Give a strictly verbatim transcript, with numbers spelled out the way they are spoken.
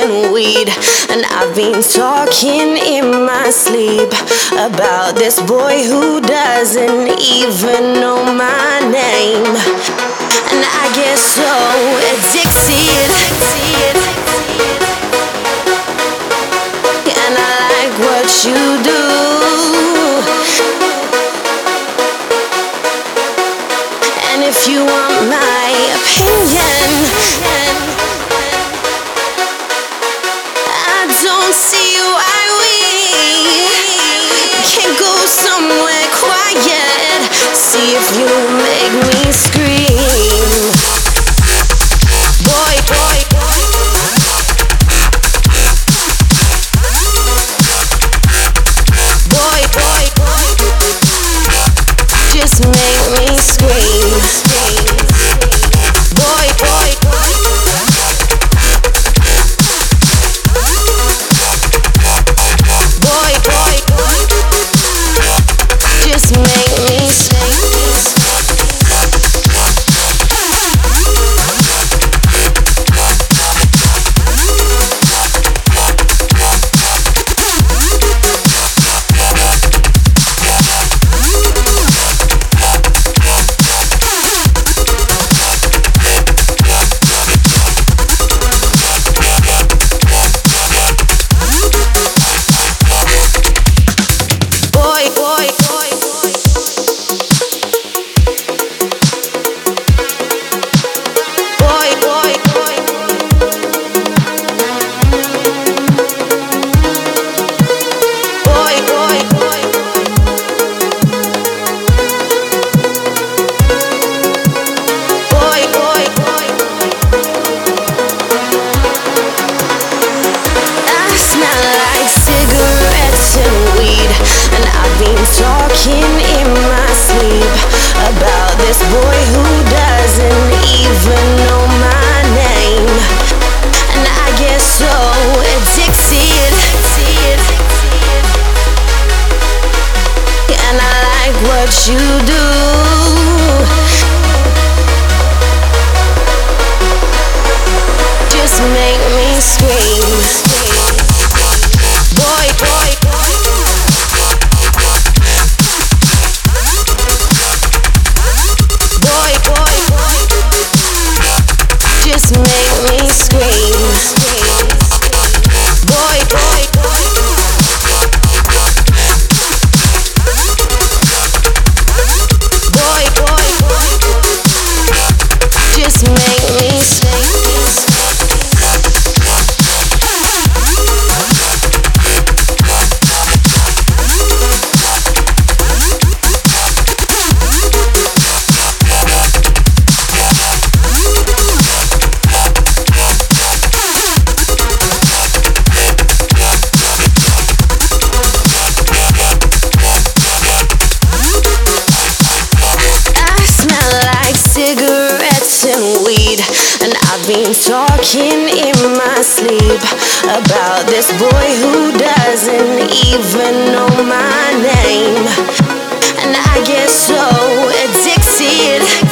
cigarette and weed. And I've been talking in my sleep about this boy who doesn't even know my name. And I get so addicted, and I like what you do. And if you want my opinion, I don't see why we can't go somewhere quiet. See if you make me scream. Boy, boy, boy, boy, just make me scream. Boy, boy, boy, boy, just make me scream. Talking in my sleep about this boy who doesn't even know my name. And I get so addicted, and I like what you do. Just make me scream. Boy, boy, just make me scream. Boy, boy, boy, boy, just make me scream. Cigarettes and weed. And I've been talking in my sleep about this boy who doesn't even know my name. And I get so addicted,